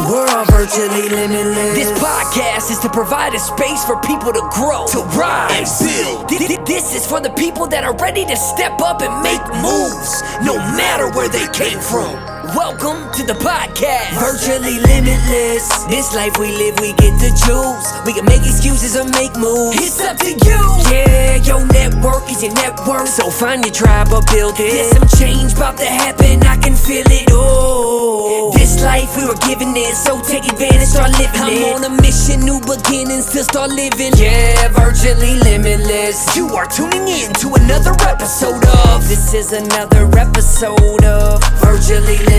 We're all virtually limitless. This podcast is to provide a space for people to grow, to rise, and build. This is for the people that are ready to step up and make moves, no matter where they came from. Welcome to the podcast, Virtually Limitless. This life we live, we get to choose. We can make excuses or make moves. It's up to you. Yeah, your network is your network, so find your tribe or build it. There's some change about to happen, I can feel it. Oh, this life we were given this, so take advantage, start living it. I'm on a mission, new beginnings to start living. Yeah, Virtually Limitless. You are tuning in to another episode of. This is another episode of Virtually Limitless.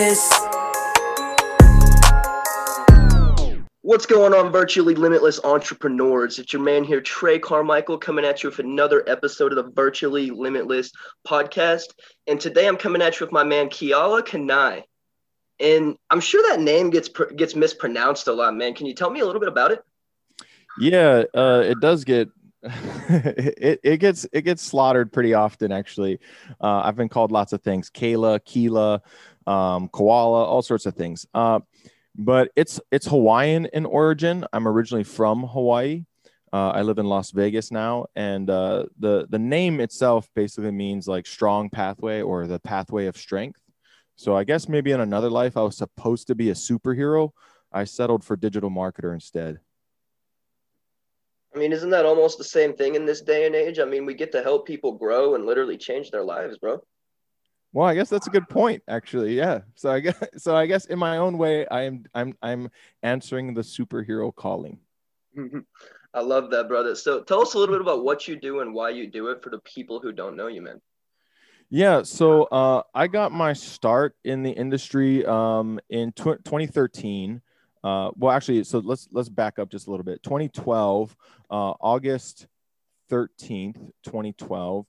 What's going on, Virtually Limitless entrepreneurs? It's your man here, Trey Carmichael, coming at you with another episode of the Virtually Limitless podcast. And today I'm coming at you with my man, Keala Kanai. And I'm sure that name gets mispronounced a lot, man. Can you tell me a little bit about it? Yeah, it does get it gets slaughtered pretty often, actually. I've been called lots of things: Kayla, Keela, koala, all sorts of things. But it's Hawaiian in origin. I'm originally from Hawaii. I live in Las Vegas now, and the name itself basically means like strong pathway or the pathway of strength. So I guess maybe in another life I was supposed to be a superhero. I settled for digital marketer instead. I mean, isn't that almost the same thing in this day and age? I mean, we get to help people grow and literally change their lives, bro. Well, I guess that's a good point, actually. Yeah. So I guess in my own way, I'm answering the superhero calling. I love that, brother. So tell us a little bit about what you do and why you do it for the people who don't know you, man. Yeah. So I got my start in the industry in 2013. Well, actually, so let's back up just a little bit. 2012, August 13th, 2012.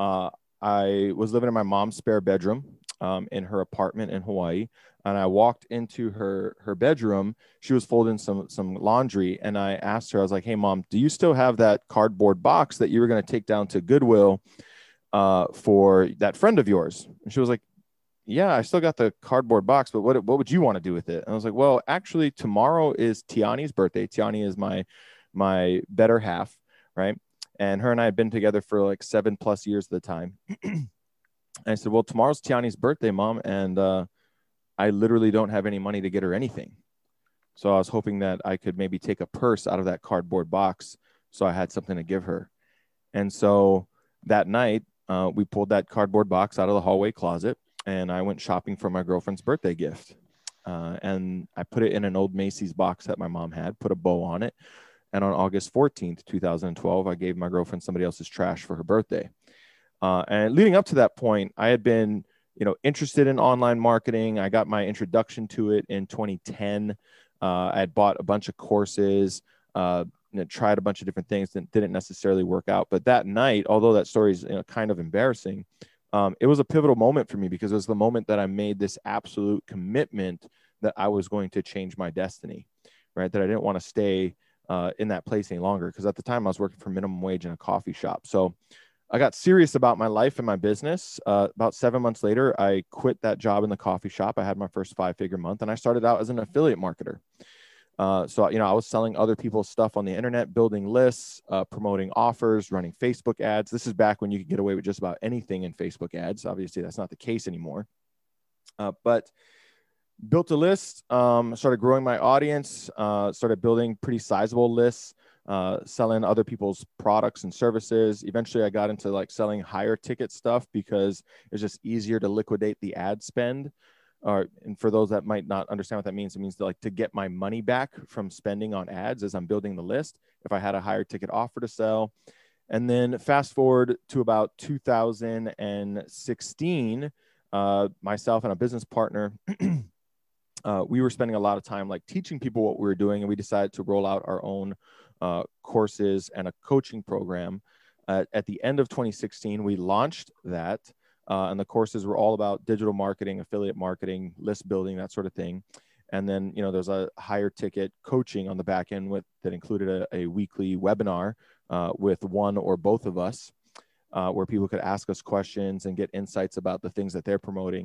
I was living in my mom's spare bedroom in her apartment in Hawaii, and I walked into her bedroom. She was folding some laundry, and I asked her, I was like, "Hey, Mom, do you still have that cardboard box that you were going to take down to Goodwill for that friend of yours?" And she was like, "Yeah, I still got the cardboard box, but what would you want to do with it?" And I was like, "Well, actually, tomorrow is Tiani's birthday. Tiani is my better half, right? And her and I had been together for like 7+ years at the time." And I said, "Well, tomorrow's Tiani's birthday, Mom, and I literally don't have any money to get her anything. So I was hoping that I could maybe take a purse out of that cardboard box so I had something to give her." And so that night, we pulled that cardboard box out of the hallway closet, and I went shopping for my girlfriend's birthday gift. And I put it in an old Macy's box that my mom had, put a bow on it. And on August 14th, 2012, I gave my girlfriend somebody else's trash for her birthday. And leading up to that point, I had been, interested in online marketing. I got my introduction to it in 2010. I had bought a bunch of courses, tried a bunch of different things that didn't necessarily work out. But that night, although that story is kind of embarrassing, it was a pivotal moment for me because it was the moment that I made this absolute commitment that I was going to change my destiny, right? That I didn't want to stay in that place any longer, because at the time I was working for minimum wage in a coffee shop. So I got serious about my life and my business. About 7 months later, I quit that job in the coffee shop. I had my first 5-figure month, and I started out as an affiliate marketer. So I was selling other people's stuff on the internet, building lists, promoting offers, running Facebook ads. This is back when you could get away with just about anything in Facebook ads. Obviously, that's not the case anymore. But built a list, started growing my audience, started building pretty sizable lists, selling other people's products and services. Eventually, I got into like selling higher ticket stuff because it's just easier to liquidate the ad spend. And for those that might not understand what that means, it means to get my money back from spending on ads as I'm building the list, if I had a higher ticket offer to sell. And then fast forward to about 2016, myself and a business partner, we were spending a lot of time like teaching people what we were doing, and we decided to roll out our own courses and a coaching program. At the end of 2016, we launched that. And the courses were all about digital marketing, affiliate marketing, list building, that sort of thing. And then, there's a higher ticket coaching on the back end that included a weekly webinar with one or both of us, where people could ask us questions and get insights about the things that they're promoting.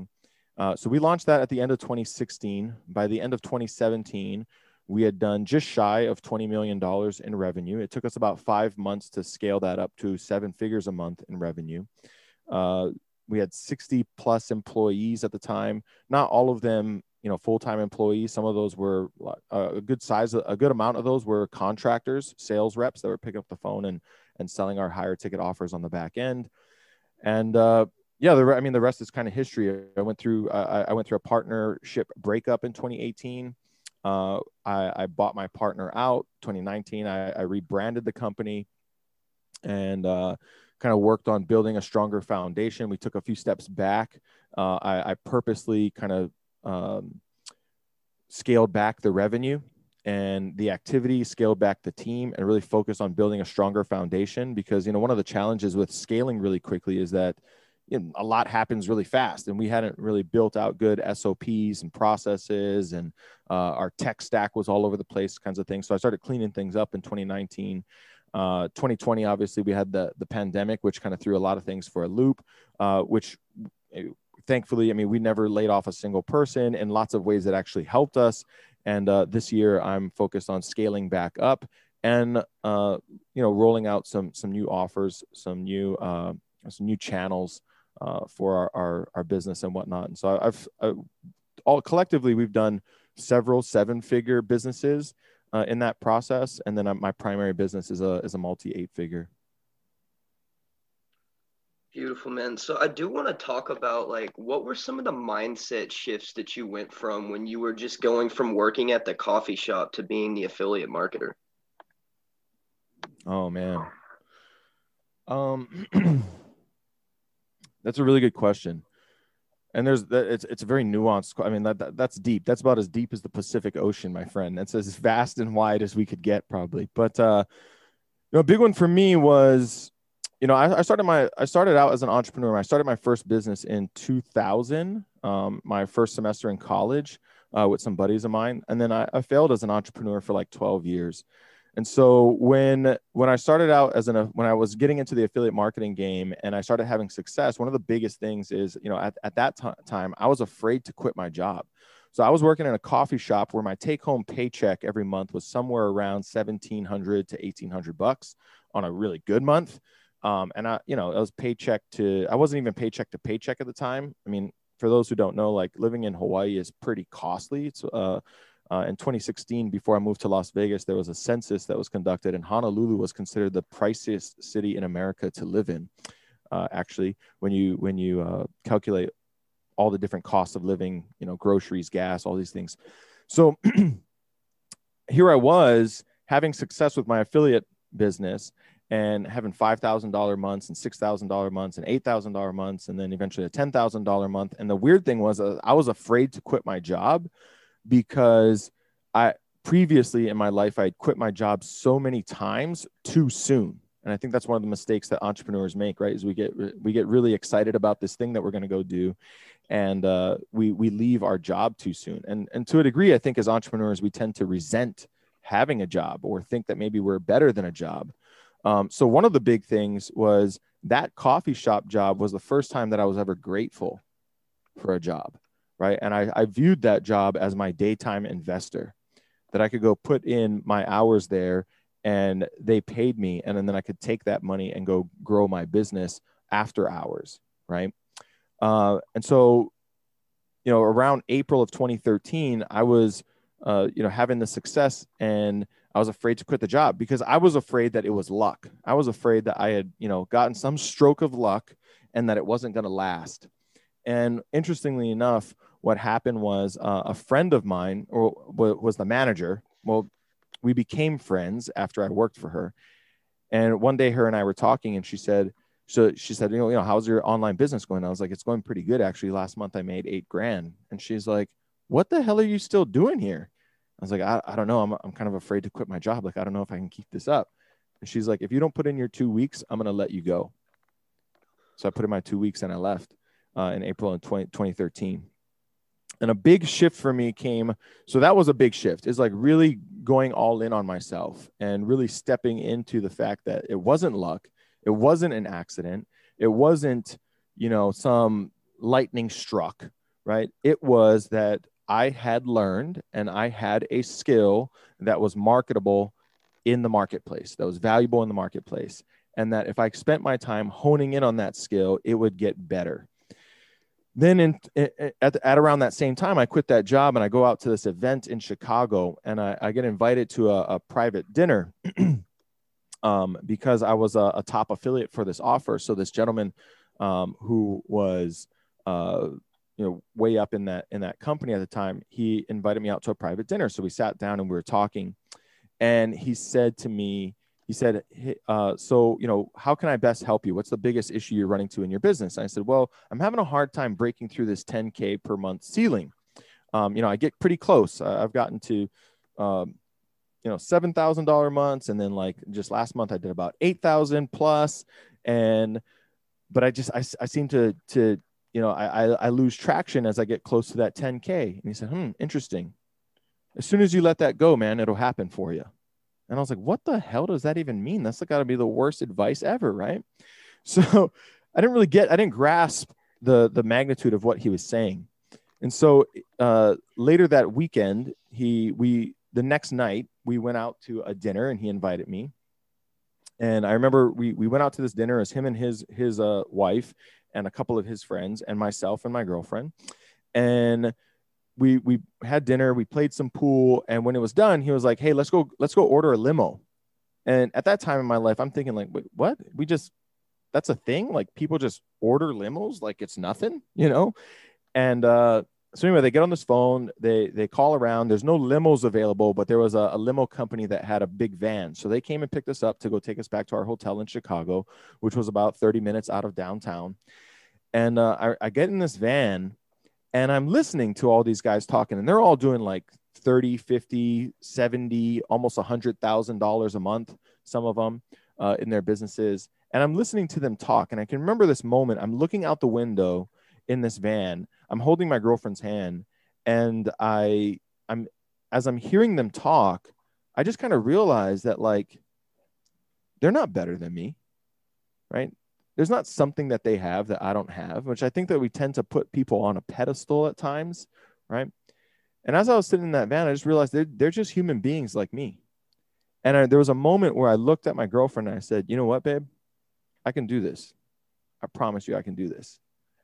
So we launched that at the end of 2016. By the end of 2017, we had done just shy of $20 million in revenue. It took us about 5 months to scale that up to 7 figures a month in revenue. We had 60 plus employees at the time. Not all of them, full-time employees. Some of those were a good amount of those were contractors, sales reps that were picking up the phone and selling our higher ticket offers on the back end. And the rest is kind of history. I went through a partnership breakup in 2018. I bought my partner out 2019. I rebranded the company and kind of worked on building a stronger foundation. We took a few steps back. I purposely kind of scaled back the revenue and the activity, scaled back the team, and really focused on building a stronger foundation. Because, one of the challenges with scaling really quickly is that a lot happens really fast, and we hadn't really built out good SOPs and processes, and our tech stack was all over the place, kinds of things. So I started cleaning things up in 2019. 2020, obviously, we had the pandemic, which kind of threw a lot of things for a loop, which thankfully, we never laid off a single person, in lots of ways that actually helped us. And this year, I'm focused on scaling back up and rolling out some new offers, some new channels for our business and whatnot. And so collectively, we've done several 7-figure businesses in that process. And then my primary business is a multi 8-figure. Beautiful, man. So I do want to talk about what were some of the mindset shifts that you went from when you were just going from working at the coffee shop to being the affiliate marketer? Oh, man. That's a really good question. And it's a very nuanced. That's deep. That's about as deep as the Pacific Ocean, my friend. That's as vast and wide as we could get, probably. But a big one for me was, I started out as an entrepreneur. I started my first business in 2000, my first semester in college, with some buddies of mine, and then I failed as an entrepreneur for like 12 years. And so when I started out when I was getting into the affiliate marketing game and I started having success, one of the biggest things is, at that time, I was afraid to quit my job. So I was working in a coffee shop where my take-home paycheck every month was somewhere around $1,700 to $1,800 on a really good month. And I was I wasn't even paycheck to paycheck at the time. For those who don't know, living in Hawaii is pretty costly. It's, in 2016, before I moved to Las Vegas, there was a census that was conducted, and Honolulu was considered the priciest city in America to live in. Actually, when you calculate all the different costs of living, groceries, gas, all these things. So here I was having success with my affiliate business and having $5,000 months and $6,000 months and $8,000 months, and then eventually a $10,000 month. And the weird thing was I was afraid to quit my job, because previously in my life, I'd quit my job so many times too soon. And I think that's one of the mistakes that entrepreneurs make, right? Is we get really excited about this thing that we're going to go do, and we leave our job too soon. And to a degree, I think as entrepreneurs, we tend to resent having a job or think that maybe we're better than a job. So one of the big things was that coffee shop job was the first time that I was ever grateful for a job. Right. And I viewed that job as my daytime investor, that I could go put in my hours there and they paid me. And then I could take that money and go grow my business after hours. Right. And so, around April of 2013, I was, having the success, and I was afraid to quit the job because I was afraid that it was luck. I was afraid that I had, gotten some stroke of luck and that it wasn't going to last. And interestingly enough, what happened was a friend of mine was the manager. Well, we became friends after I worked for her. And one day her and I were talking, and she said, how's your online business going? I was like, it's going pretty good. Actually, last month I made $8,000. And she's like, what the hell are you still doing here? I was like, I don't know. I'm kind of afraid to quit my job. I don't know if I can keep this up. And she's like, if you don't put in your 2 weeks, I'm going to let you go. So I put in my 2 weeks and I left in April of 2013. And a big shift for me came. So that was a big shift. It's really going all in on myself and really stepping into the fact that it wasn't luck. It wasn't an accident. It wasn't, some lightning struck, right? It was that I had learned and I had a skill that was marketable in the marketplace, that was valuable in the marketplace. And that if I spent my time honing in on that skill, it would get better. Then at around that same time, I quit that job and I go out to this event in Chicago, and I get invited to a private dinner because I was a top affiliate for this offer. So this gentleman who was way up in that company at the time, he invited me out to a private dinner. So we sat down and we were talking, and he said to me, he said, hey, so, how can I best help you? What's the biggest issue you're running to in your business? And I said, well, I'm having a hard time breaking through this 10K per month ceiling. I get pretty close. I've gotten to, $7,000 months. And then like just last month I did about 8,000 plus. But I seem to I lose traction as I get close to that 10K. And he said, interesting. As soon as you let that go, man, it'll happen for you. And I was like, what the hell does that even mean? That's got to be the worst advice ever, right? So I didn't grasp the magnitude of what he was saying. And so later that weekend, the next night, we went out to a dinner and he invited me. And I remember we went out to this dinner as him and his wife and a couple of his friends and myself and my girlfriend. And we had dinner, we played some pool. And when it was done, he was like, hey, let's go order a limo. And at that time in my life, I'm thinking like, wait, what? That's a thing? Like people just order limos like it's nothing, And so anyway, they get on this phone, they call around. There's no limos available, but there was a limo company that had a big van. So they came and picked us up to go take us back to our hotel in Chicago, which was about 30 minutes out of downtown. And I get in this van and I'm listening to all these guys talking, and they're all doing like 30, 50, 70, almost $100,000 a month, some of them in their businesses. And I'm listening to them talk. And I can remember this moment. I'm looking out the window in this van. I'm holding my girlfriend's hand. And as I'm hearing them talk, I just kind of realized that like, they're not better than me, right? There's not something that they have that I don't have, which I think that we tend to put people on a pedestal at times, right? And as I was sitting in that van, I just realized they're just human beings like me. And there was a moment where I looked at my girlfriend and I said, you know what, babe? I can do this. I promise you I can do this.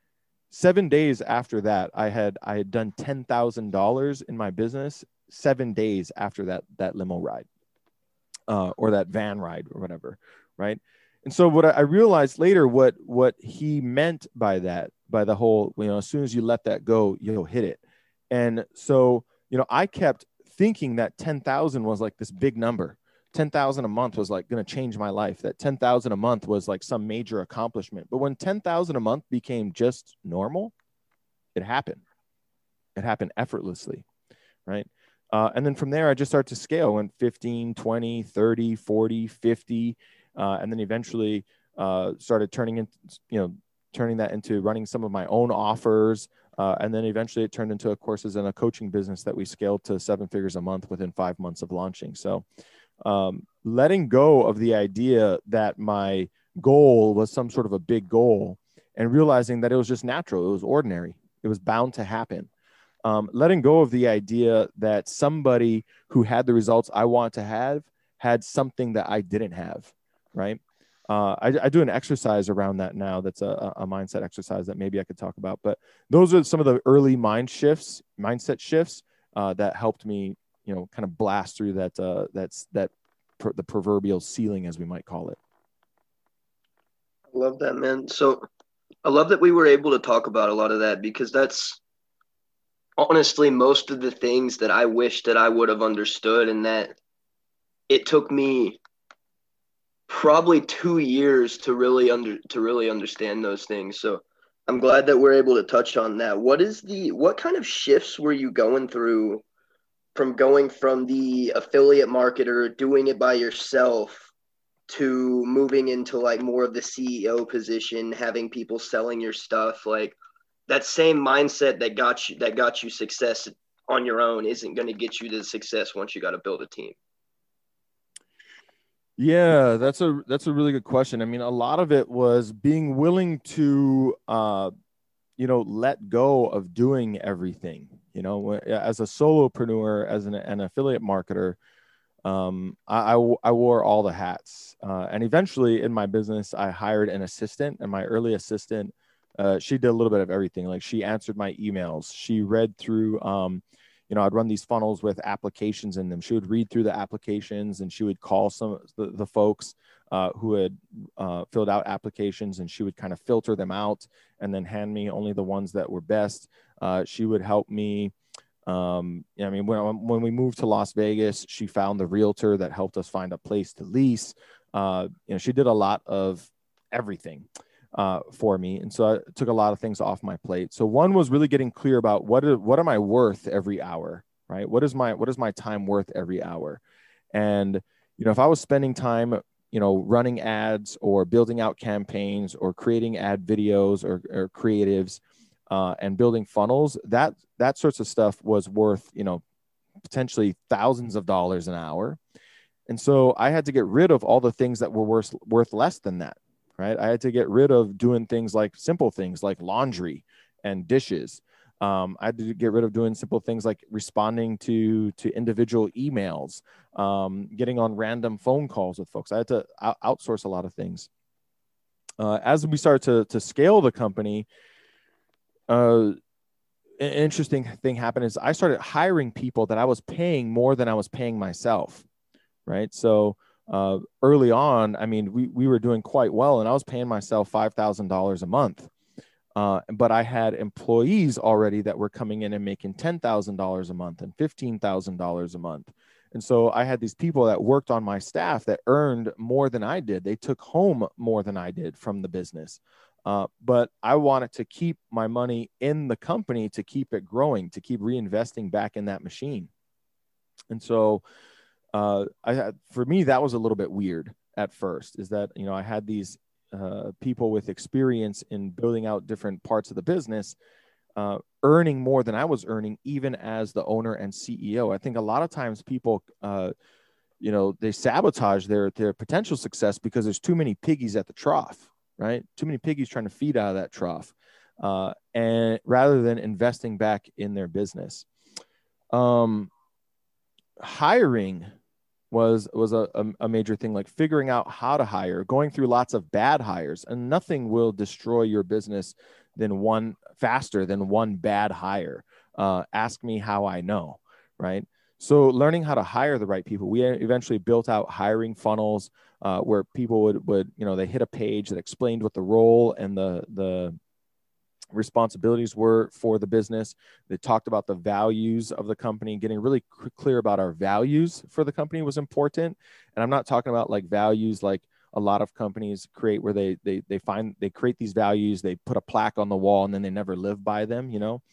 7 days after that, I had done $10,000 in my business 7 days after that limo ride or that van ride or whatever, right? And so what I realized later, what he meant by that, by the whole, as soon as you let that go, you'll hit it. And so, I kept thinking that 10,000 was like this big number. 10,000 a month was like going to change my life. That 10,000 a month was like some major accomplishment. But when 10,000 a month became just normal, it happened. It happened effortlessly, right? And then from there, I just started to scale, went 15, 20, 30, 40, 50, and then eventually started turning that into running some of my own offers. And then eventually it turned into courses and a coaching business that we scaled to 7 figures a month within 5 months of launching. So letting go of the idea that my goal was some sort of a big goal and realizing that it was just natural, it was ordinary, it was bound to happen. Letting go of the idea that somebody who had the results I want to have had something that I didn't have, right? I do an exercise around that now. That's a mindset exercise that maybe I could talk about. But those are some of the early mindset shifts that helped me, kind of blast through the proverbial ceiling, as we might call it. I love that, man. So I love that we were able to talk about a lot of that, because that's honestly most of the things that I wish that I would have understood, and that it took me probably 2 years to really understand those things. So I'm glad that we're able to touch on that. What kind of shifts were you going through from going from the affiliate marketer, doing it by yourself, to moving into like more of the CEO position, having people selling your stuff? Like that same mindset that got you success on your own isn't going to get you to success once you got to build a team. Yeah, that's a really good question. I mean, a lot of it was being willing to let go of doing everything. As a solopreneur, as an affiliate marketer, I wore all the hats. And eventually in my business, I hired an assistant, and my early assistant, she did a little bit of everything. Like, she answered my emails. She read through, I'd run these funnels with applications in them. She would read through the applications, and she would call some of the folks who had filled out applications, and she would kind of filter them out and then hand me only the ones that were best. She would help me. When we moved to Las Vegas, she found the realtor that helped us find a place to lease. She did a lot of everything for me. And so I took a lot of things off my plate. So one was really getting clear about what am I worth every hour, right? What is my time worth every hour? And, if I was spending time, running ads or building out campaigns or creating ad videos or creatives, and building funnels, that sorts of stuff was worth, potentially thousands of dollars an hour. And so I had to get rid of all the things that were worth less than that, right? I had to get rid of doing things like simple things like laundry and dishes. I had to get rid of doing simple things like responding to individual emails, getting on random phone calls with folks. I had to outsource a lot of things. As we started to scale the company, an interesting thing happened is I started hiring people that I was paying more than I was paying myself, right? So early on, we were doing quite well, and I was paying myself $5,000 a month. But I had employees already that were coming in and making $10,000 a month and $15,000 a month. And so I had these people that worked on my staff that earned more than I did. They took home more than I did from the business. But I wanted to keep my money in the company, to keep it growing, to keep reinvesting back in that machine. And so for me, that was a little bit weird at first, is that, I had these people with experience in building out different parts of the business, earning more than I was earning, even as the owner and CEO. I think a lot of times people, they sabotage their potential success because there's too many piggies at the trough, right? Too many piggies trying to feed out of that trough, and rather than investing back in their business. Hiring was a major thing, like figuring out how to hire, going through lots of bad hires, and nothing will destroy your business faster than one bad hire. Ask me how I know, right? So learning how to hire the right people. We eventually built out hiring funnels where people would they hit a page that explained what the role and the responsibilities were for the business. They talked about the values of the company. Getting really clear about our values for the company was important. And I'm not talking about like values like a lot of companies create, where they create these values, they put a plaque on the wall, and then they never live by them,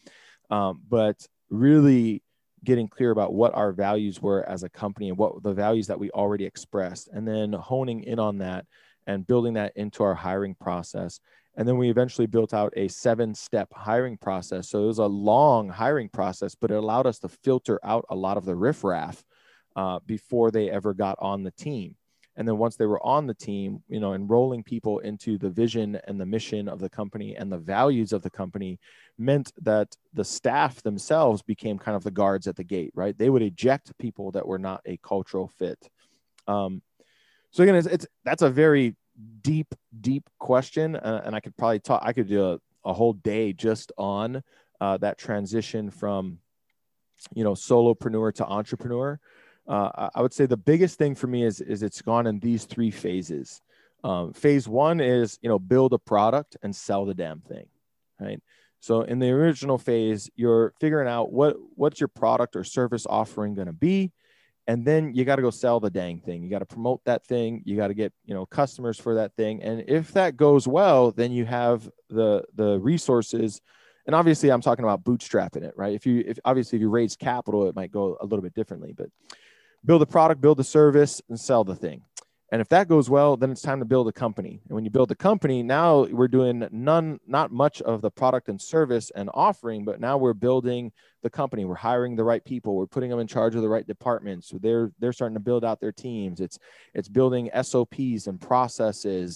but really getting clear about what our values were as a company and what the values that we already expressed, and then honing in on that and building that into our hiring process. And then we eventually built out a 7-step hiring process. So it was a long hiring process, but it allowed us to filter out a lot of the riffraff before they ever got on the team. And then once they were on the team, enrolling people into the vision and the mission of the company and the values of the company meant that the staff themselves became kind of the guards at the gate, right? They would eject people that were not a cultural fit. So again, that's a very deep question. And I could probably I could do a whole day just on that transition from, solopreneur to entrepreneur. I would say the biggest thing for me is it's gone in these 3 phases. Phase 1 is, build a product and sell the damn thing, right? So in the original phase, you're figuring out what's your product or service offering going to be. And then you got to go sell the dang thing. You got to promote that thing. You got to get, customers for that thing. And if that goes well, then you have the resources. And obviously I'm talking about bootstrapping it, right? If you raise capital, it might go a little bit differently, but build a product, build a service, and sell the thing. And if that goes well, then it's time to build a company. And when you build a company, now we're doing not much of the product and service and offering, but now we're building the company. We're hiring the right people. We're putting them in charge of the right departments. So they're starting to build out their teams. It's building SOPs and processes.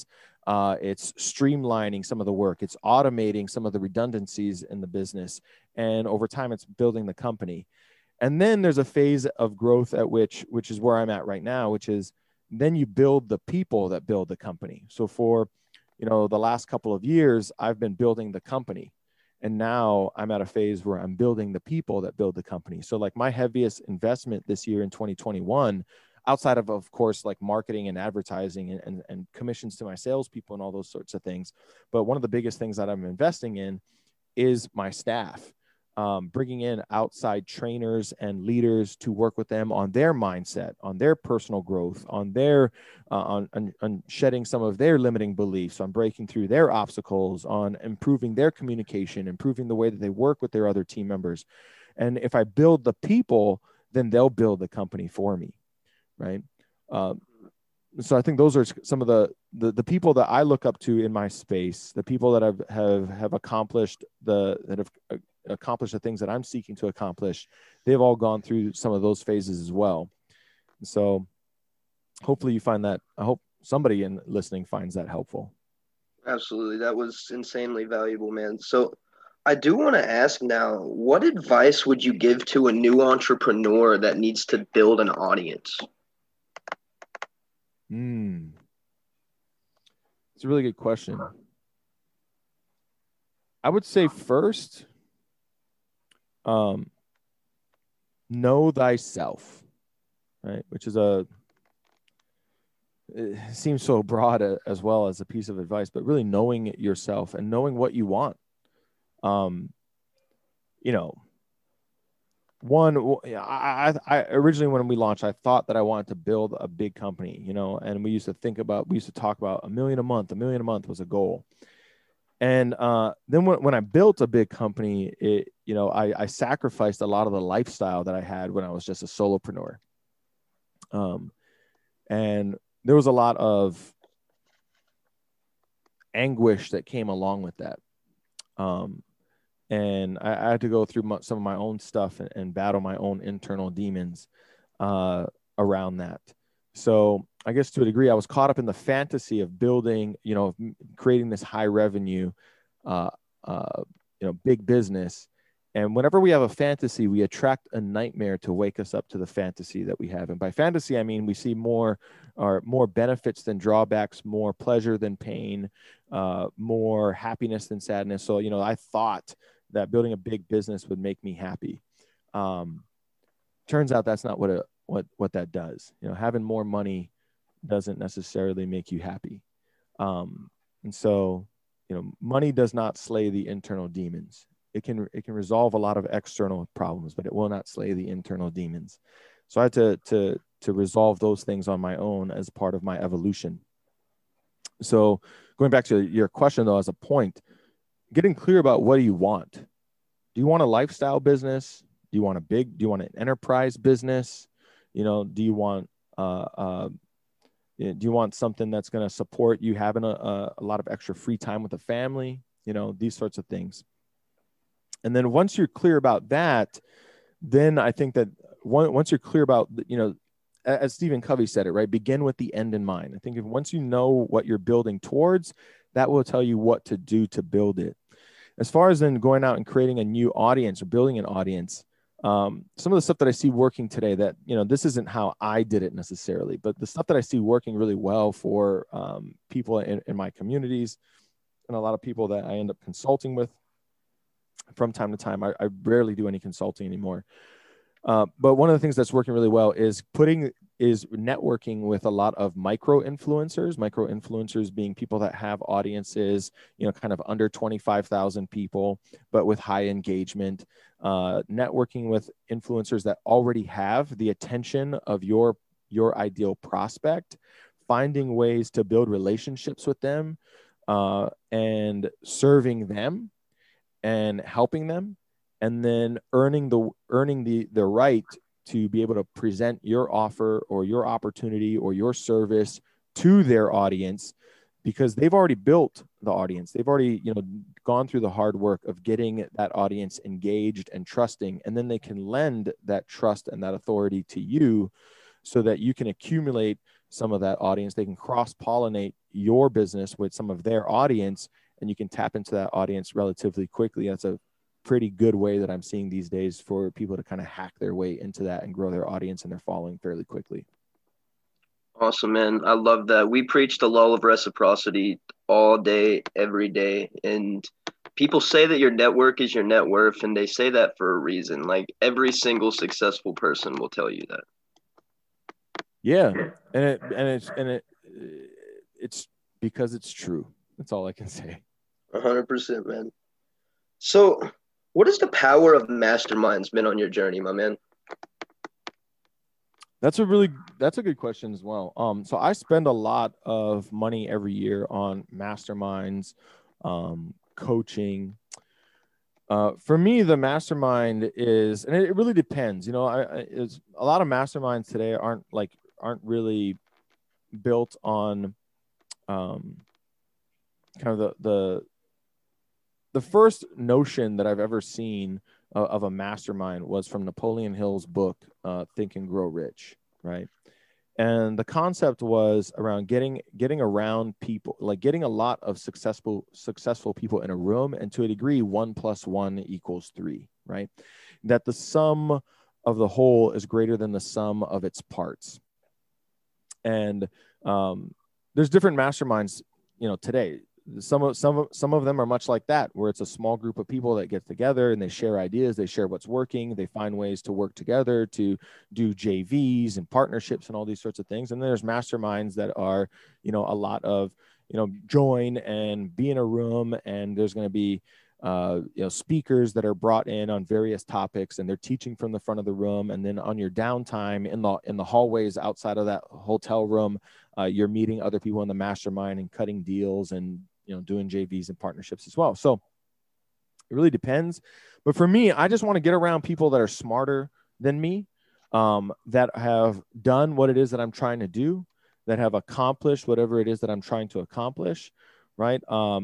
It's streamlining some of the work. It's automating some of the redundancies in the business. And over time, it's building the company. And then there's a phase of growth at which is where I'm at right now, which is then you build the people that build the company. So for, the last couple of years, I've been building the company. And now I'm at a phase where I'm building the people that build the company. So like my heaviest investment this year in 2021, outside of course, like marketing and advertising and commissions to my salespeople and all those sorts of things. But one of the biggest things that I'm investing in is my staff. Bringing in outside trainers and leaders to work with them on their mindset, on their personal growth, on their on shedding some of their limiting beliefs, on breaking through their obstacles, on improving their communication, improving the way that they work with their other team members. And if I build the people, then they'll build the company for me, right? So I think those are some of the people that I look up to in my space, the people that have accomplished accomplished the things that I'm seeking to accomplish. They've all gone through some of those phases as well. So hopefully you find that, I hope somebody in listening finds that helpful. Absolutely. That was insanely valuable, man. So I do want to ask now, what advice would you give to a new entrepreneur that needs to build an audience? It's a really good question. I would say first, know thyself, right? Which is it seems so broad as well as a piece of advice, but really knowing yourself and knowing what you want. I originally, when we launched, I thought that I wanted to build a big company, and we used to talk about $1 million a month. $1 million a month was a goal. And then when I built a big company, I sacrificed a lot of the lifestyle that I had when I was just a solopreneur. And there was a lot of anguish that came along with that. And I had to go through some of my own stuff and battle my own internal demons around that. So I guess to a degree, I was caught up in the fantasy of building, creating this high revenue, big business. And whenever we have a fantasy, we attract a nightmare to wake us up to the fantasy that we have. And by fantasy, I mean we see more benefits than drawbacks, more pleasure than pain, more happiness than sadness. So, I thought that building a big business would make me happy. Turns out that's not what that does. Having more money doesn't necessarily make you happy. And so, money does not slay the internal demons. It can resolve a lot of external problems, but it will not slay the internal demons. So I had to resolve those things on my own as part of my evolution. So going back to your question though, as a point, getting clear about what do you want? Do you want a lifestyle business? Do you want an enterprise business? Do you want something that's going to support you having a lot of extra free time with the family? These sorts of things. And then once you're clear about that, then I think that once you're clear about, as Stephen Covey said it, right? Begin with the end in mind. I think once you know what you're building towards, that will tell you what to do to build it. As far as then going out and creating a new audience or building an audience, some of the stuff that I see working today that, this isn't how I did it necessarily, but the stuff that I see working really well for people in my communities and a lot of people that I end up consulting with from time to time. I rarely do any consulting anymore. But one of the things that's working really well is networking with a lot of micro influencers being people that have audiences, kind of under 25,000 people, but with high engagement, networking with influencers that already have the attention of your ideal prospect, finding ways to build relationships with them, and serving them and helping them, and then earning the right to be able to present your offer or your opportunity or your service to their audience, because they've already built the audience. They've already, gone through the hard work of getting that audience engaged and trusting, and then they can lend that trust and that authority to you so that you can accumulate some of that audience. They can cross-pollinate your business with some of their audience, and you can tap into that audience relatively quickly. That's a pretty good way that I'm seeing these days for people to kind of hack their way into that and grow their audience and their following fairly quickly. Awesome, man. I love that. We preach the law of reciprocity all day, every day. And people say that your network is your net worth, and they say that for a reason. Like every single successful person will tell you that. Yeah. It's because it's true. That's all I can say. 100%, man. So what has the power of masterminds been on your journey, my man? That's a good question as well. So I spend a lot of money every year on masterminds, coaching. For me, the mastermind is, and it really depends. You know, it's a lot of masterminds today aren't really built on, kind of the first notion that I've ever seen of a mastermind was from Napoleon Hill's book, Think and Grow Rich, right? And the concept was around getting around people, like getting a lot of successful people in a room, and to a degree, 1 + 1 = 3, right? That the sum of the whole is greater than the sum of its parts. And there's different masterminds, you know, today. Some of them are much like that, where it's a small group of people that get together and they share ideas, they share what's working, they find ways to work together to do JVs and partnerships and all these sorts of things. And there's masterminds that are, you know, a lot of, you know, join and be in a room, and there's going to be speakers that are brought in on various topics, and they're teaching from the front of the room. And then on your downtime in the hallways outside of that hotel room, you're meeting other people in the mastermind and cutting deals and, you know, doing JVs and partnerships as well. So it really depends. But for me, I just want to get around people that are smarter than me, that have done what it is that I'm trying to do, that have accomplished whatever it is that I'm trying to accomplish, right?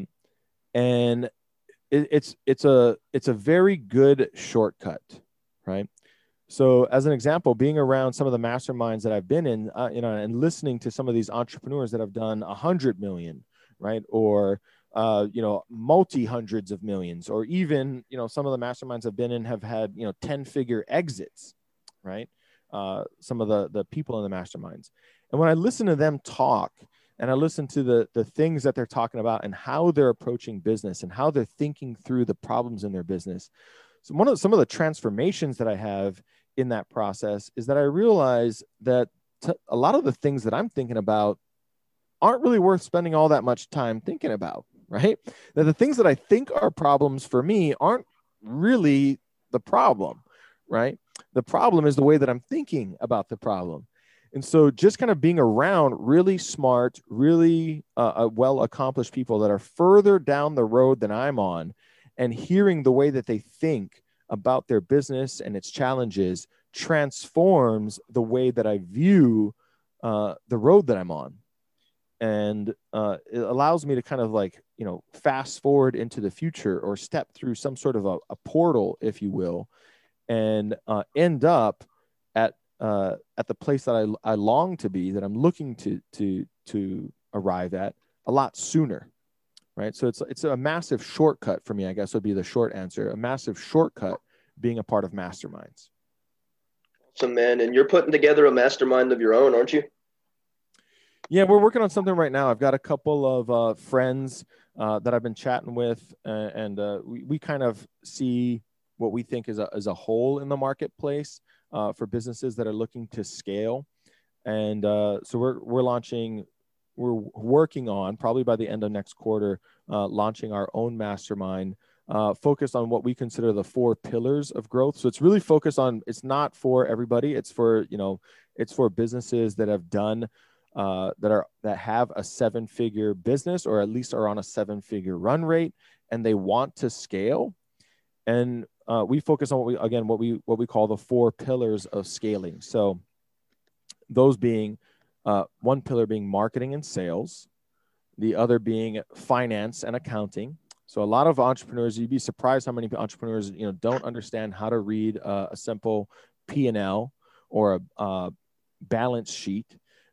And it's a very good shortcut, right? So as an example, being around some of the masterminds that I've been in, and listening to some of these entrepreneurs that have done 100 million, right? Or, multi-hundreds of millions, or even, you know, some of the masterminds I've been in have had, 10-figure exits, right? Some of the people in the masterminds. And when I listen to them talk, and I listen to the things that they're talking about and how they're approaching business and how they're thinking through the problems in their business. So some of the transformations that I have in that process is that I realize that a lot of the things that I'm thinking about aren't really worth spending all that much time thinking about, right? That the things that I think are problems for me aren't really the problem, right? The problem is the way that I'm thinking about the problem. And so just kind of being around really smart, really well-accomplished people that are further down the road than I'm on, and hearing the way that they think about their business and its challenges transforms the way that I view the road that I'm on. And it allows me to kind of fast forward into the future, or step through some sort of a portal, if you will, and end up at the place that I long to be, that I'm looking to arrive at a lot sooner, right? So it's a massive shortcut for me, I guess would be the short answer. A massive shortcut being a part of masterminds. So, man, and you're putting together a mastermind of your own, aren't you? Yeah, we're working on something right now. I've got a couple of friends that I've been chatting with, and we kind of see what we think is a hole in the marketplace for businesses that are looking to scale. And so we're working on, probably by the end of next quarter, launching our own mastermind, focused on what we consider the 4 pillars of growth. So it's really focused on, it's not for everybody. It's for businesses that have done that have a 7-figure business, or at least are on a 7-figure run rate, and they want to scale. And we focus on what we call the 4 pillars of scaling. So those being one pillar being marketing and sales, the other being finance and accounting. So a lot of entrepreneurs, you'd be surprised how many entrepreneurs don't understand how to read a simple P&L or a balance sheet.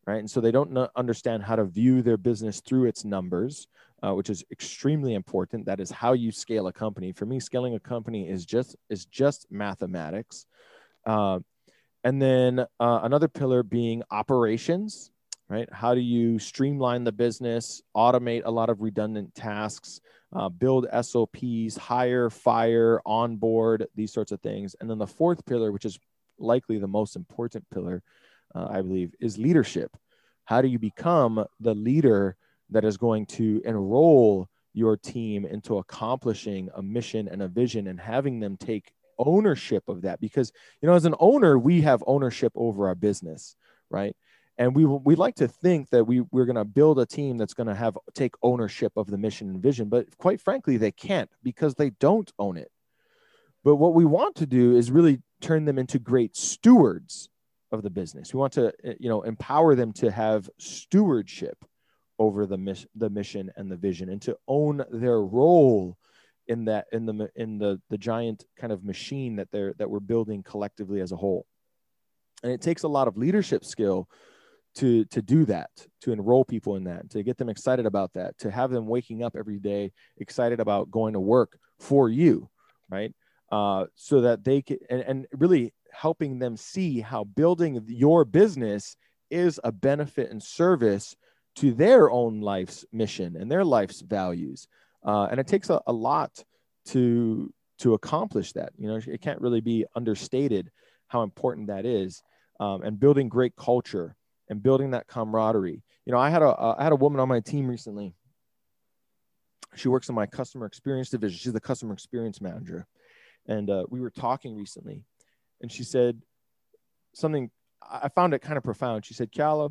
right? And so they don't understand how to view their business through its numbers, which is extremely important. That is how you scale a company. For me, scaling a company is just mathematics. And then another pillar being operations, right? How do you streamline the business, automate a lot of redundant tasks, build SOPs, hire, fire, onboard, these sorts of things. And then the fourth pillar, which is likely the most important pillar, I believe, is leadership. How do you become the leader that is going to enroll your team into accomplishing a mission and a vision and having them take ownership of that? Because, as an owner, we have ownership over our business, right? And we like to think that we're going to build a team that's going to take ownership of the mission and vision, but quite frankly, they can't because they don't own it. But what we want to do is really turn them into great stewards of the business. We want to, empower them to have stewardship over the mission and the vision, and to own their role in the giant kind of machine that we're building collectively as a whole. And it takes a lot of leadership skill to do that, to enroll people in that, to get them excited about that, to have them waking up every day excited about going to work for you, right? So that they can, and really helping them see how building your business is a benefit and service to their own life's mission and their life's values. And it takes a lot to accomplish that. It can't really be understated how important that is. And building great culture and building that camaraderie. I had a woman on my team recently. She works in my customer experience division. She's the customer experience manager. And we were talking recently, and she said something, I found it kind of profound. She said, Kiala,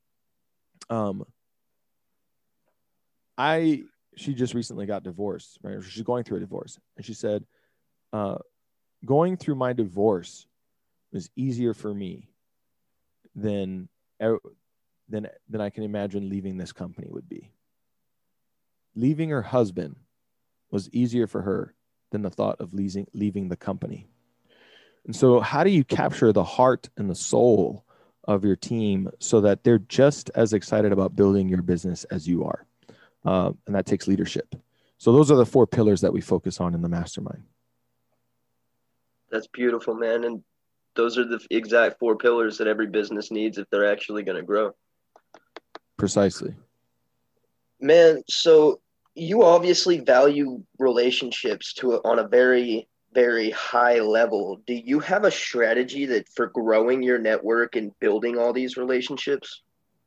she just recently got divorced, right? She's going through a divorce. And she said, going through my divorce was easier for me than I can imagine leaving this company would be. Leaving her husband was easier for her than the thought of leaving the company. And so how do you capture the heart and the soul of your team so that they're just as excited about building your business as you are? And that takes leadership. So those are the 4 pillars that we focus on in the mastermind. That's beautiful, man. And those are the exact 4 pillars that every business needs if they're actually going to grow. Precisely. Man, so you obviously value relationships on a very, very high level. Do you have a strategy for growing your network and building all these relationships?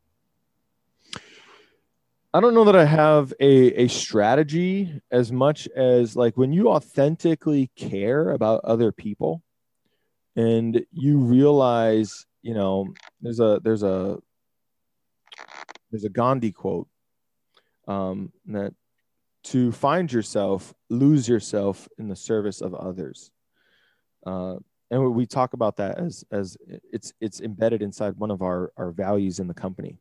I don't know that I have a strategy as much as, like, when you authentically care about other people and you realize, there's a Gandhi quote that to find yourself, lose yourself in the service of others. And we talk about that as it's embedded inside one of our values in the company.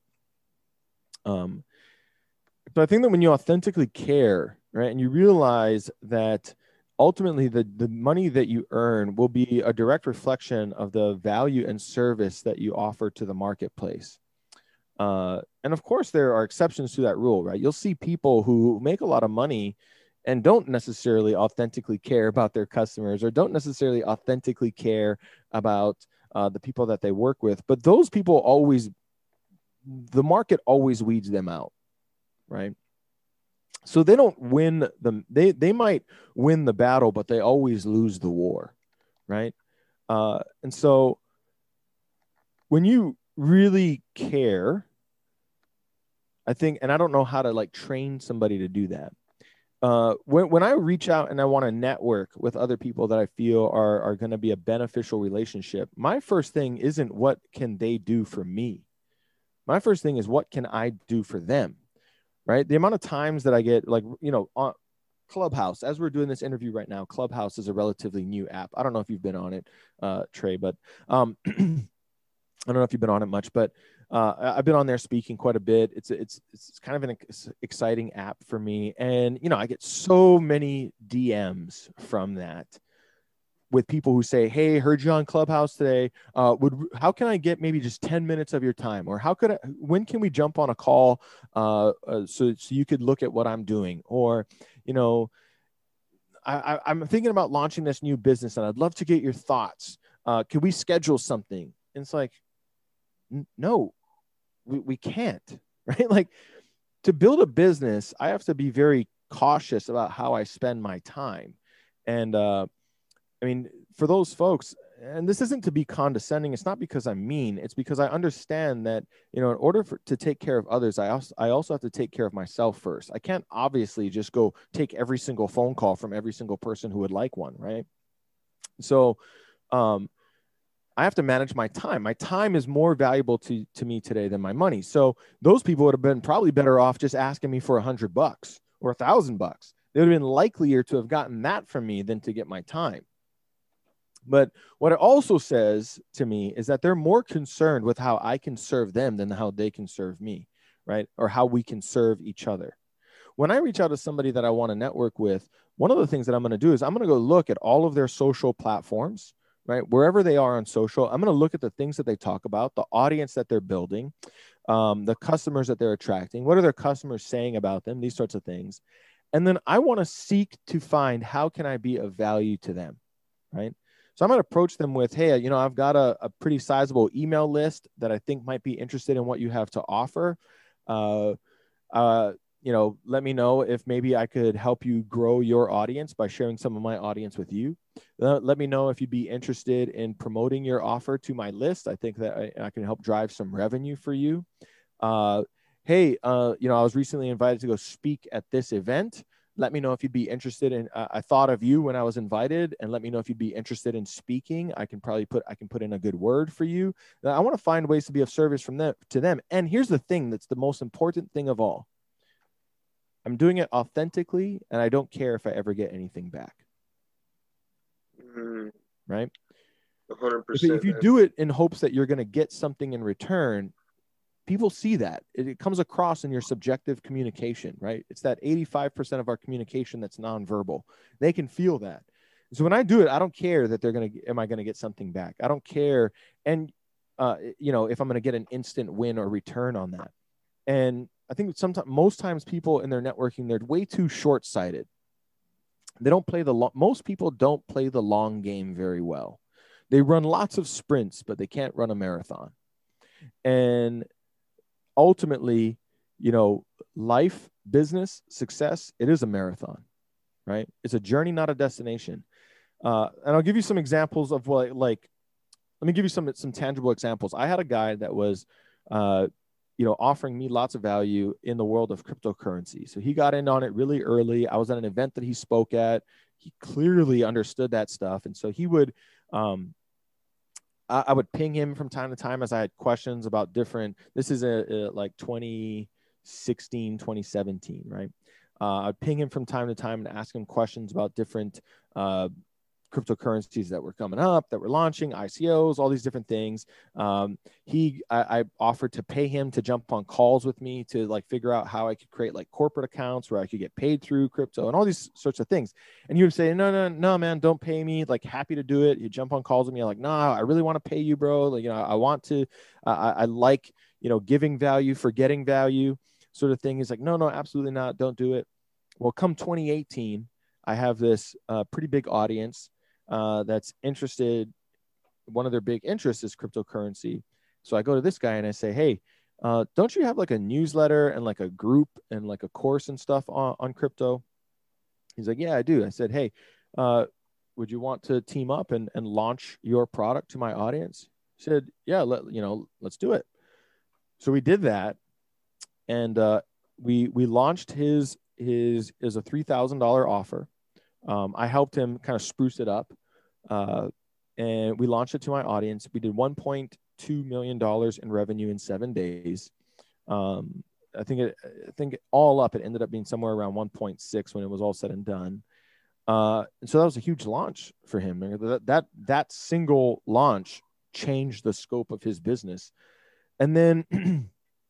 But I think that when you authentically care, right, and you realize that ultimately the money that you earn will be a direct reflection of the value and service that you offer to the marketplace. And of course, there are exceptions to that rule, right? You'll see people who make a lot of money and don't necessarily authentically care about their customers, or don't necessarily authentically care about the people that they work with. But those people the market always weeds them out, right? So they don't win they might win the battle, but they always lose the war, right? And so when you really care, I think, and I don't know how to train somebody to do that. When I reach out and I want to network with other people that I feel are going to be a beneficial relationship, my first thing isn't what can they do for me. My first thing is what can I do for them, right? The amount of times that I get on Clubhouse, as we're doing this interview right now, Clubhouse is a relatively new app. I don't know if you've been on it, Trey, but I don't know if you've been on it much, but I've been on there speaking quite a bit. It's kind of an exciting app for me. And, I get so many DMs from that with people who say, hey, heard you on Clubhouse today. How can I get maybe just 10 minutes of your time? Or when can we jump on a call so you could look at what I'm doing? Or, I'm thinking about launching this new business and I'd love to get your thoughts. Can we schedule something? And it's like, no, we can't, right? Like, to build a business, I have to be very cautious about how I spend my time. And I mean, for those folks, and this isn't to be condescending, it's not because I'm mean, it's because I understand that, in order to take care of others, I also have to take care of myself first. I can't obviously just go take every single phone call from every single person who would like one, right? So I have to manage my time. My time is more valuable to me today than my money. So those people would have been probably better off just asking me for $100 or $1,000. They would have been likelier to have gotten that from me than to get my time. But what it also says to me is that they're more concerned with how I can serve them than how they can serve me, right? Or how we can serve each other. When I reach out to somebody that I want to network with, one of the things that I'm going to do is I'm going to go look at all of their social platforms, right? Wherever they are on social, I'm going to look at the things that they talk about, the audience that they're building, the customers that they're attracting. What are their customers saying about them? These sorts of things. And then I want to seek to find how can I be of value to them, right? So I'm going to approach them with, hey, I've got a pretty sizable email list that I think might be interested in what you have to offer. Let me know if maybe I could help you grow your audience by sharing some of my audience with you. Let me know if you'd be interested in promoting your offer to my list. I think that I can help drive some revenue for you. Hey, I was recently invited to go speak at this event. Let me know if you'd be interested in, I thought of you when I was invited, and let me know if you'd be interested in speaking. I can put in a good word for you. I want to find ways to be of service to them. And here's the thing that's the most important thing of all. I'm doing it authentically, and I don't care if I ever get anything back. Right? 100%. If you do it in hopes that you're going to get something in return, people see that. It comes across in your subjective communication, right? It's that 85% of our communication that's nonverbal. They can feel that. So when I do it, I don't care that am I going to get something back? I don't care. And, if I'm going to get an instant win or return on that. And I think most times people in their networking, they're way too short-sighted. Most people don't play the long game very well. They run lots of sprints, but they can't run a marathon. And ultimately, life, business, success, it is a marathon, right? It's a journey, not a destination. And I'll give you some examples of let me give you some tangible examples. I had a guy that was, offering me lots of value in the world of cryptocurrency. So he got in on it really early. I was at an event that he spoke at. He clearly understood that stuff. And so he would, I would ping him from time to time as I had questions about different, this is like 2016, 2017, right? I'd ping him from time to time and ask him questions about different cryptocurrencies that were coming up, that were launching, ICOs, all these different things. I offered to pay him to jump on calls with me to figure out how I could create corporate accounts where I could get paid through crypto and all these sorts of things. And he would say, no, man, don't pay me. Happy to do it. You jump on calls with me. I'm like, no, I really want to pay you, bro. I want to, I like, giving value for getting value sort of thing. He's like, no, absolutely not. Don't do it. Well, come 2018, I have this pretty big audience that's interested. One of their big interests is cryptocurrency. So I go to this guy and I say, hey, don't you have a newsletter and a group and a course and stuff on crypto? He's like, yeah, I do. I said, hey, would you want to team up and launch your product to my audience? He said, yeah, let's do it. So we did that. And we launched his is a $3,000 offer. I helped him kind of spruce it up, and we launched it to my audience. We did $1.2 million in revenue in 7 days. I think all up, it ended up being somewhere around 1.6 when it was all said and done. And so that was a huge launch for him. That single launch changed the scope of his business. And then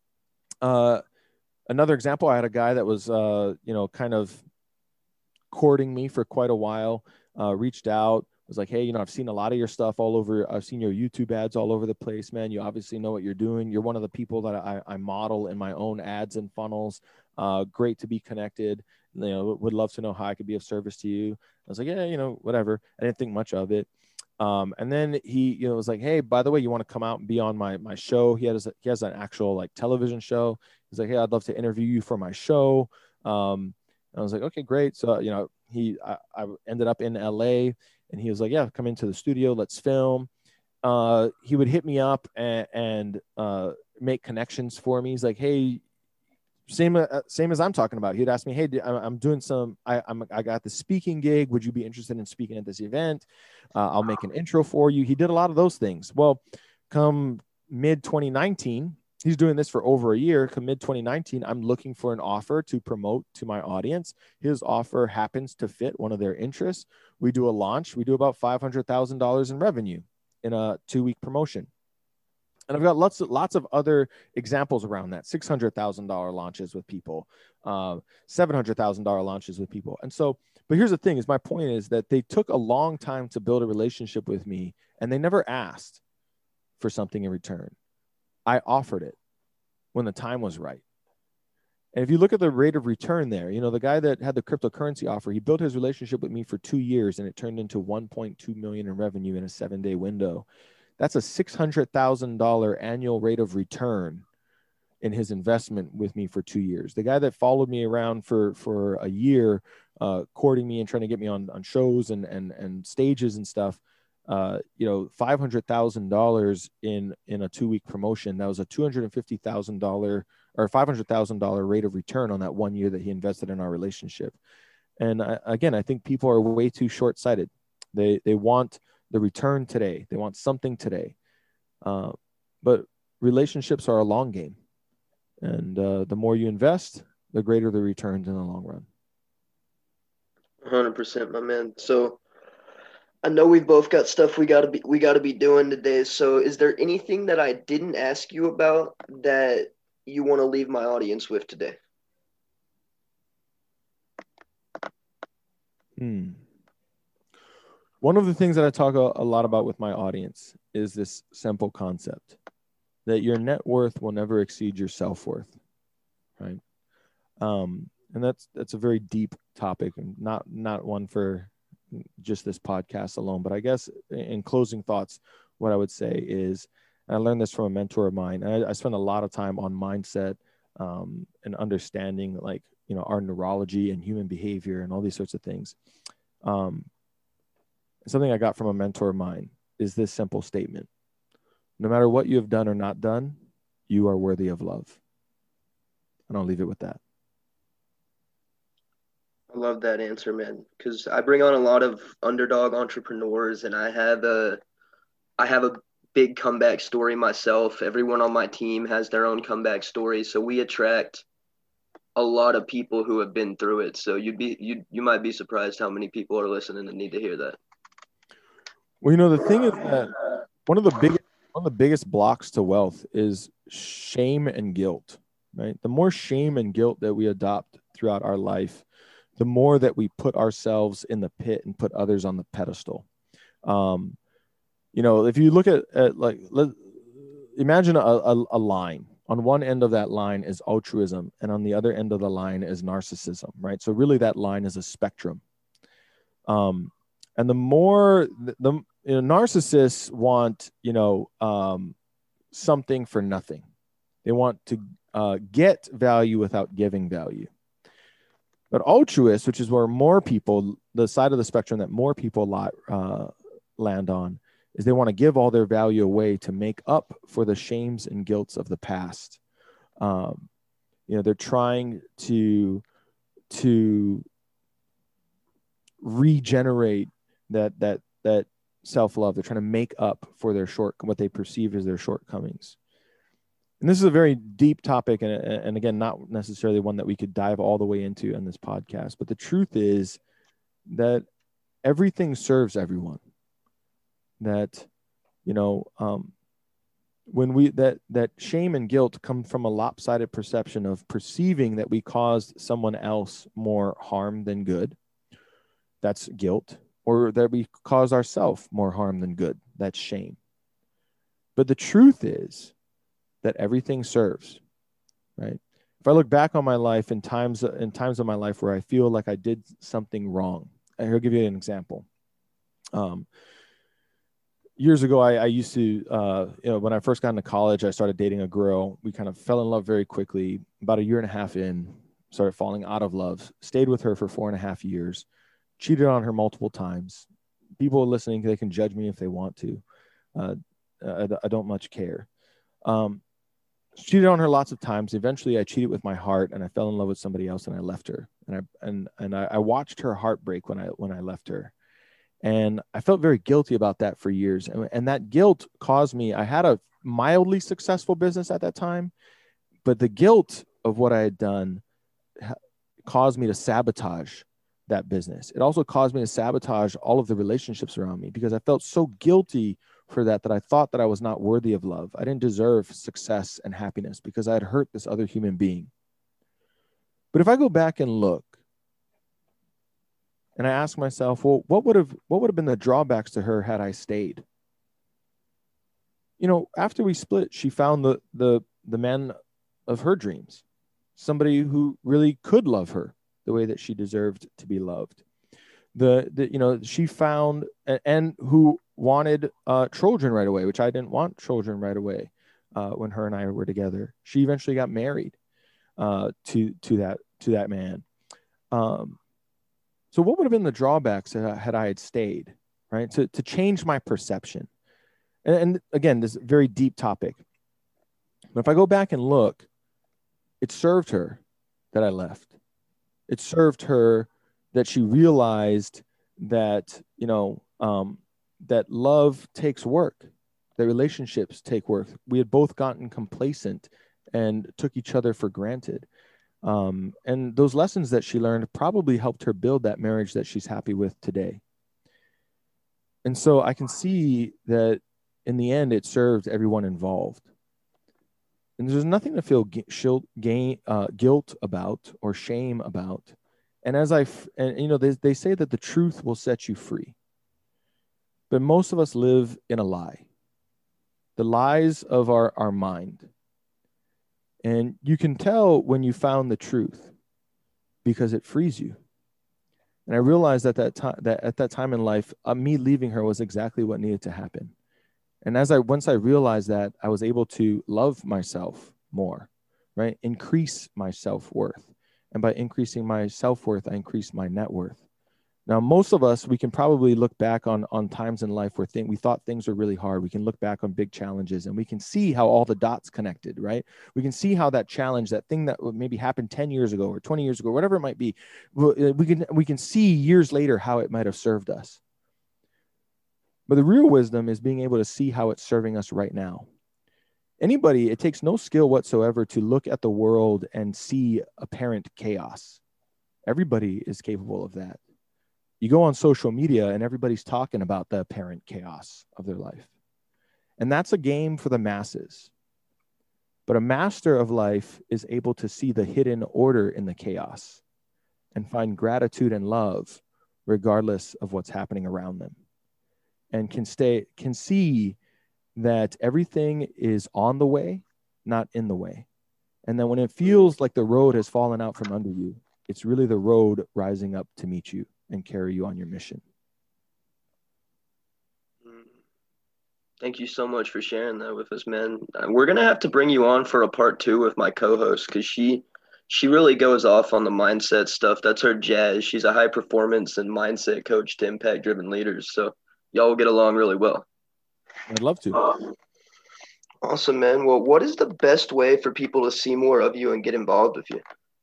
another example, I had a guy that was, kind of courting me for quite a while, reached out, was like, hey, I've seen a lot of your stuff all over. I've seen your YouTube ads all over the place, man. You obviously know what you're doing. You're one of the people that I model in my own ads and funnels. Great to be connected. Would love to know how I could be of service to you. I was like, yeah, whatever. I didn't think much of it. And then he, was like, hey, by the way, you want to come out and be on my show? He has an actual like television show. He's like, hey, I'd love to interview you for my show. And I was like, okay, great. So, I ended up in LA, and he was like, yeah, come into the studio, let's film. He would hit me up and make connections for me. He's like, hey, same as I'm talking about. He'd ask me, hey, I'm doing I got the speaking gig. Would you be interested in speaking at this event? I'll make an intro for you. He did a lot of those things. Well, come mid 2019, he's doing this for over a year. Come mid 2019, I'm looking for an offer to promote to my audience. His offer happens to fit one of their interests. We do a launch. We do about $500,000 in revenue in a 2-week promotion. And I've got lots of other examples around that. $600,000 launches with people, $700,000 launches with people. And so, but here's the thing: is my point is that they took a long time to build a relationship with me, and they never asked for something in return. I offered it when the time was right. And if you look at the rate of return there, the guy that had the cryptocurrency offer, he built his relationship with me for 2 years, and it turned into $1.2 million in revenue in a 7-day window. That's a $600,000 annual rate of return in his investment with me for 2 years. The guy that followed me around for a year, courting me and trying to get me on shows and stages and stuff, $500,000 in a 2-week promotion. That was a $250,000 or $500,000 rate of return on that 1 year that he invested in our relationship. And again, I think people are way too short-sighted. They want the return today. They want something today. But relationships are a long game. And the more you invest, the greater the returns in the long run. 100%, my man. So I know we've both got stuff we gotta be doing today. So is there anything that I didn't ask you about that you want to leave my audience with today? One of the things that I talk a lot about with my audience is this simple concept that your net worth will never exceed your self-worth, right? And that's a very deep topic, and not one for just this podcast alone. But I guess in closing thoughts, what I would say is, and I learned this from a mentor of mine, and I spend a lot of time on mindset and understanding, like, our neurology and human behavior and all these sorts of things. Something I got from a mentor of mine is this simple statement: no matter what you have done or not done, you are worthy of love. And I'll leave it with that. I love that answer, man, because I bring on a lot of underdog entrepreneurs, and I have a big comeback story myself. Everyone on my team has their own comeback story, so we attract a lot of people who have been through it. So you might be surprised how many people are listening and need to hear that. Well, the thing is that one of the biggest blocks to wealth is shame and guilt, right? The more shame and guilt that we adopt throughout our life, the more that we put ourselves in the pit and put others on the pedestal. If you look at imagine a line. On one end of that line is altruism, and on the other end of the line is narcissism, right? So really that line is a spectrum. And the more narcissists want, something for nothing. They want to get value without giving value. But altruists, which is where more people, the side of the spectrum that more people land on, is they want to give all their value away to make up for the shames and guilts of the past. They're trying to regenerate that self-love. They're trying to make up for what they perceive as their shortcomings. And this is a very deep topic, and again, not necessarily one that we could dive all the way into in this podcast. But the truth is that everything serves everyone. That, when that shame and guilt come from a lopsided perception of perceiving that we caused someone else more harm than good. That's guilt. or that we cause ourselves more harm than good. That's shame. But the truth is that everything serves, right? If I look back on my life in times of my life where I feel like I did something wrong, I'll give you an example. Years ago, I used to, when I first got into college, I started dating a girl. We kind of fell in love very quickly. About a year and a half in, started falling out of love, stayed with her for 4.5 years, cheated on her multiple times. People listening, they can judge me if they want to. I don't much care. Cheated on her lots of times. Eventually I cheated with my heart and I fell in love with somebody else and I left her. And I watched her heart break when I left her. And I felt very guilty about that for years. And that guilt caused me, I had a mildly successful business at that time, but the guilt of what I had done caused me to sabotage that business. It also caused me to sabotage all of the relationships around me because I felt so guilty for that I thought that I was not worthy of love. I didn't deserve success and happiness because I had hurt this other human being. But if I go back and look, and I ask myself, well, what would have been the drawbacks to her had I stayed? After we split, she found the man of her dreams, somebody who really could love her the way that she deserved to be loved. She found and who wanted children right away, which I didn't want children right away when her and I were together. She eventually got married to that man. So what would have been the drawbacks had I stayed, right? To change my perception. And again, this is a very deep topic. But if I go back and look, it served her that I left. It served her that she realized that, that love takes work, that relationships take work. We had both gotten complacent and took each other for granted. And those lessons that she learned probably helped her build that marriage that she's happy with today. And so I can see that in the end, it served everyone involved. And there's nothing to feel guilt about or shame about. And they say that the truth will set you free. But most of us live in a lie, the lies of our mind. And you can tell when you found the truth because it frees you. And I realized at that time in life, me leaving her was exactly what needed to happen. And once I realized that, I was able to love myself more, right? Increase my self-worth. And by increasing my self-worth, I increased my net worth. Now, most of us, we can probably look back on times in life where we thought things were really hard. We can look back on big challenges and we can see how all the dots connected, right? We can see how that challenge, that thing that maybe happened 10 years ago or 20 years ago, whatever it might be, we can see years later how it might have served us. But the real wisdom is being able to see how it's serving us right now. It takes no skill whatsoever to look at the world and see apparent chaos. Everybody is capable of that. You go on social media and everybody's talking about the apparent chaos of their life. And that's a game for the masses. But a master of life is able to see the hidden order in the chaos and find gratitude and love regardless of what's happening around them. And can see that everything is on the way, not in the way. And then when it feels like the road has fallen out from under you, it's really the road rising up to meet you and carry you on your mission. Thank you so much for sharing that with us, man. We're going to have to bring you on for a part 2 with my co-host because she really goes off on the mindset stuff. That's her jazz. She's a high performance and mindset coach to impact driven leaders. So y'all will get along really well. I'd love to. Awesome, man. Well, what is the best way for people to see more of you and get involved with you?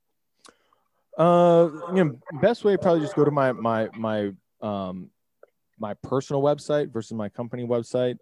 Best way, probably just go to my personal website versus my company website.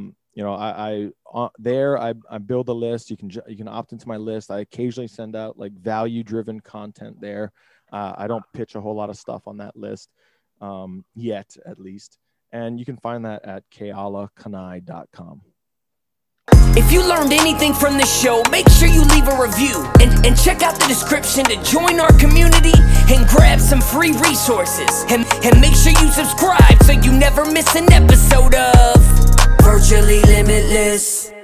I build a list. You can opt into my list. I occasionally send out like value-driven content there. I don't pitch a whole lot of stuff on that list yet, at least. And you can find that at kealakanai.com. If you learned anything from this show, make sure you leave a review and check out the description to join our community and grab some free resources. And make sure you subscribe so you never miss an episode of Virtually Limitless.